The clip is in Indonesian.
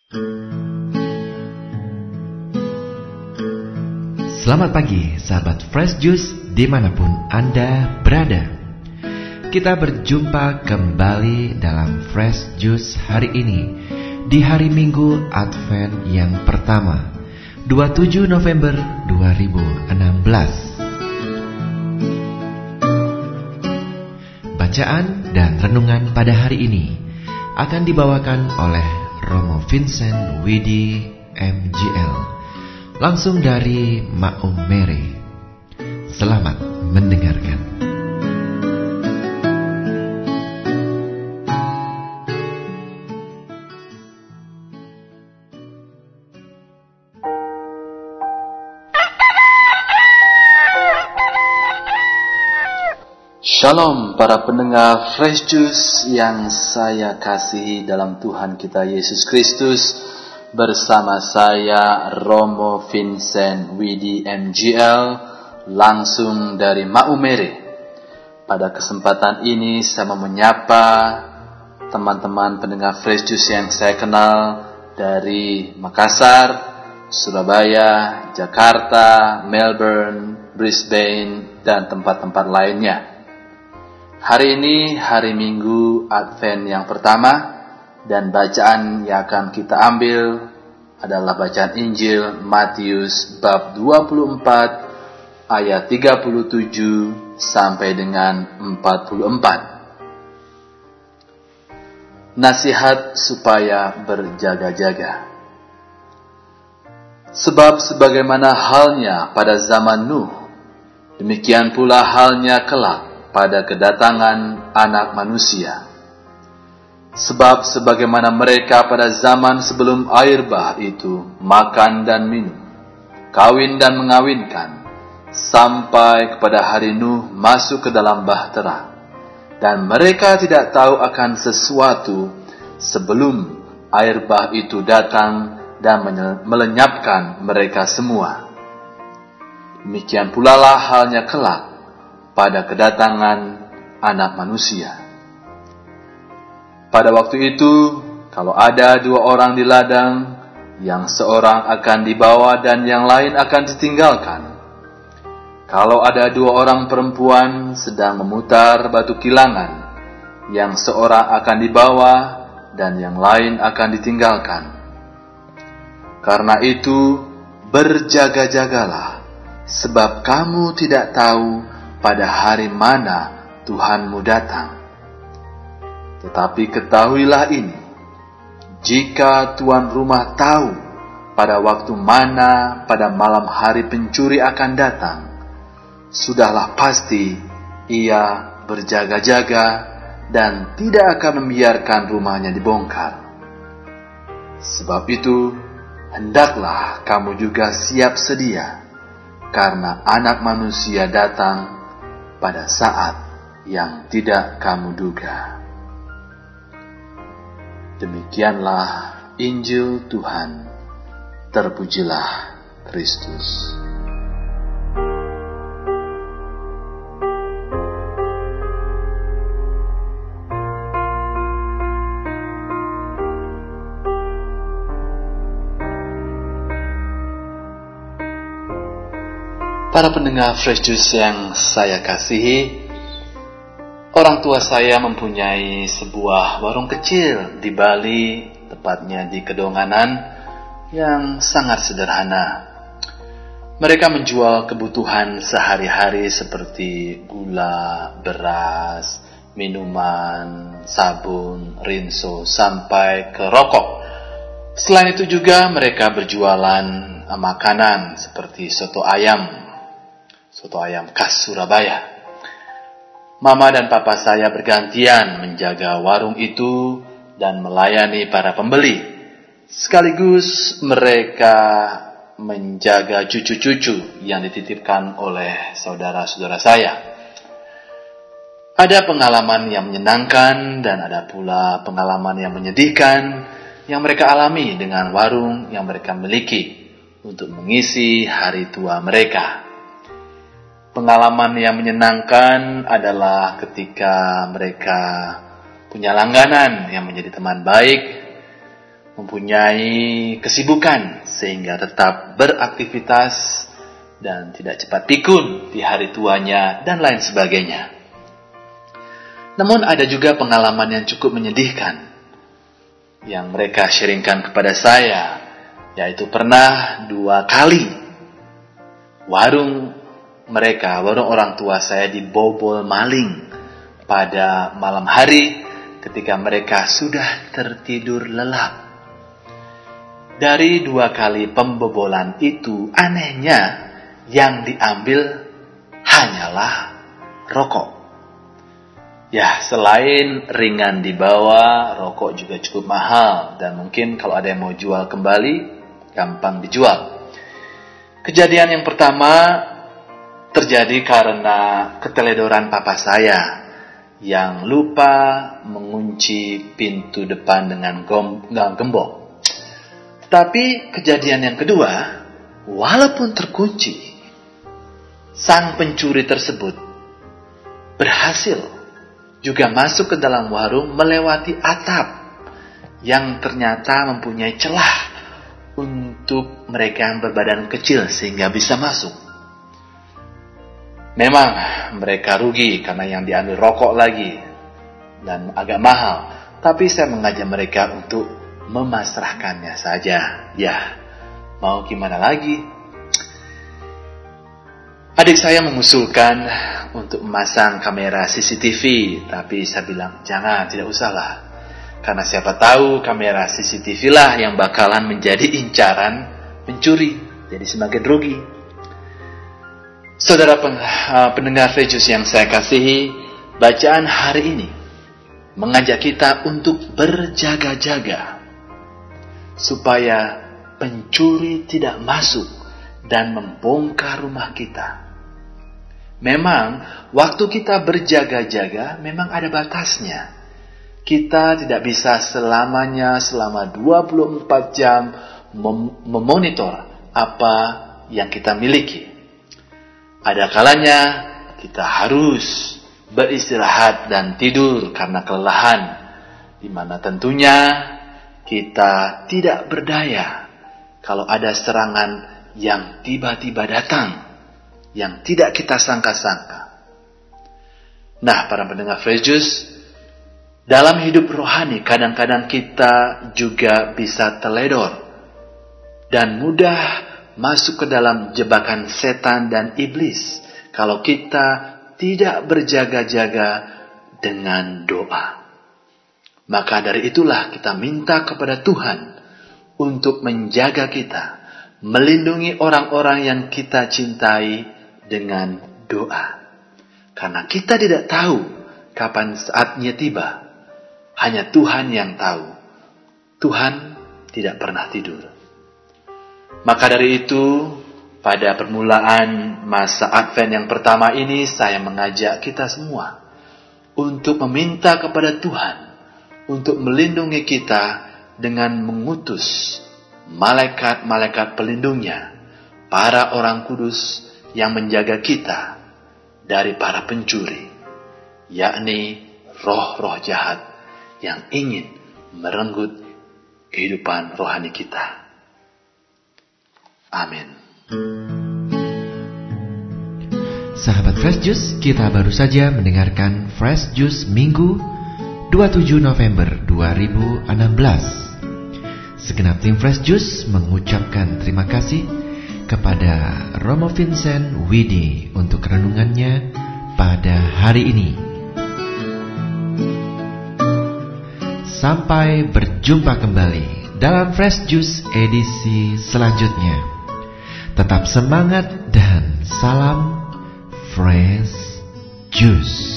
Selamat pagi sahabat Fresh Juice dimanapun Anda berada. Kita berjumpa kembali dalam Fresh Juice hari ini, di hari Minggu Advent yang pertama, 27 November 2016. Bacaan dan renungan pada hari ini akan dibawakan oleh Romo Vincent Widi MGL, langsung dari Maumere. Selamat mendengarkan. Shalom para pendengar Fresh Juice yang saya kasihi dalam Tuhan kita Yesus Kristus. Bersama saya Romo Vincent Widi MGL, langsung dari Maumere. Pada kesempatan ini saya mau menyapa teman-teman pendengar Fresh Juice yang saya kenal dari Makassar, Surabaya, Jakarta, Melbourne, Brisbane, dan tempat-tempat lainnya. Hari ini hari Minggu Advent yang pertama, dan bacaan yang akan kita ambil adalah bacaan Injil Matius bab 24 ayat 37 sampai dengan 44. Nasihat supaya berjaga-jaga. Sebab sebagaimana halnya pada zaman Nuh, demikian pula halnya kelak pada kedatangan Anak Manusia. Sebab sebagaimana mereka pada zaman sebelum air bah itu makan dan minum, kawin dan mengawinkan, sampai kepada hari Nuh masuk ke dalam bahtera, dan mereka tidak tahu akan sesuatu sebelum air bah itu datang dan melenyapkan mereka semua. Demikian pula lah halnya kelak pada kedatangan Anak Manusia. Pada waktu itu, kalau ada dua orang di ladang, yang seorang akan dibawa dan yang lain akan ditinggalkan. Kalau ada dua orang perempuan sedang memutar batu kilangan, yang seorang akan dibawa dan yang lain akan ditinggalkan. Karena itu, berjaga-jagalah, sebab kamu tidak tahu pada hari mana Tuhanmu datang. Tetapi ketahuilah ini, jika tuan rumah tahu pada waktu mana pada malam hari pencuri akan datang, sudahlah pasti ia berjaga-jaga dan tidak akan membiarkan rumahnya dibongkar. Sebab itu, hendaklah kamu juga siap sedia, karena Anak Manusia datang pada saat yang tidak kamu duga. Demikianlah Injil Tuhan. Terpujilah Kristus. Para pendengar Fresh Juice yang saya kasihi, orang tua saya mempunyai sebuah warung kecil di Bali, tepatnya di Kedonganan, yang sangat sederhana. Mereka menjual kebutuhan sehari-hari seperti gula, beras, minuman, sabun, rinso, sampai ke rokok. Selain itu juga mereka berjualan makanan seperti soto ayam khas Surabaya. Mama dan papa saya bergantian menjaga warung itu dan melayani para pembeli. Sekaligus mereka menjaga cucu-cucu yang dititipkan oleh saudara-saudara saya. Ada pengalaman yang menyenangkan dan ada pula pengalaman yang menyedihkan yang mereka alami dengan warung yang mereka miliki untuk mengisi hari tua mereka. Pengalaman yang menyenangkan adalah ketika mereka punya langganan yang menjadi teman baik, mempunyai kesibukan sehingga tetap beraktivitas dan tidak cepat pikun di hari tuanya dan lain sebagainya. Namun ada juga pengalaman yang cukup menyedihkan yang mereka sharingkan kepada saya, yaitu pernah 2 kali warung orang tua saya dibobol maling pada malam hari ketika mereka sudah tertidur lelap. Dari 2 kali pembobolan itu, anehnya yang diambil hanyalah rokok. Ya, selain ringan dibawa, rokok juga cukup mahal. Dan mungkin kalau ada yang mau jual kembali, gampang dijual. Kejadian yang pertama terjadi karena keteledoran papa saya yang lupa mengunci pintu depan dengan gembok. Tapi kejadian yang kedua, walaupun terkunci, sang pencuri tersebut berhasil juga masuk ke dalam warung melewati atap yang ternyata mempunyai celah untuk mereka yang berbadan kecil sehingga bisa masuk. Memang mereka rugi karena yang diambil rokok lagi dan agak mahal, tapi saya mengajak mereka untuk memasrahkannya saja. Ya, mau gimana lagi? Adik saya mengusulkan untuk memasang kamera CCTV, tapi saya bilang, jangan, tidak usahlah. Karena siapa tahu kamera CCTV lah yang bakalan menjadi incaran pencuri, jadi semakin rugi. Saudara pendengar Fresh Juice yang saya kasihi, bacaan hari ini mengajak kita untuk berjaga-jaga supaya pencuri tidak masuk dan membongkar rumah kita. Memang waktu kita berjaga-jaga memang ada batasnya. Kita tidak bisa selamanya selama 24 jam memonitor apa yang kita miliki. Ada kalanya kita harus beristirahat dan tidur karena kelelahan, di mana tentunya kita tidak berdaya kalau ada serangan yang tiba-tiba datang, yang tidak kita sangka-sangka. Nah, para pendengar Fresh Juice, dalam hidup rohani kadang-kadang kita juga bisa teledor dan mudah masuk ke dalam jebakan setan dan iblis kalau kita tidak berjaga-jaga dengan doa. Maka dari itulah kita minta kepada Tuhan untuk menjaga kita, melindungi orang-orang yang kita cintai dengan doa. Karena kita tidak tahu kapan saatnya tiba. Hanya Tuhan yang tahu. Tuhan tidak pernah tidur. Maka dari itu, pada permulaan masa Advent yang pertama ini, saya mengajak kita semua untuk meminta kepada Tuhan untuk melindungi kita dengan mengutus malaikat-malaikat pelindungnya, para orang kudus yang menjaga kita dari para pencuri, yakni roh-roh jahat yang ingin merenggut kehidupan rohani kita. Amin. Sahabat Fresh Juice, kita baru saja mendengarkan Fresh Juice Minggu 27 November 2016. Segenap tim Fresh Juice mengucapkan terima kasih kepada Romo Vincent Widi untuk renungannya pada hari ini. Sampai berjumpa kembali dalam Fresh Juice edisi selanjutnya. Tetap semangat dan salam Fresh Juice.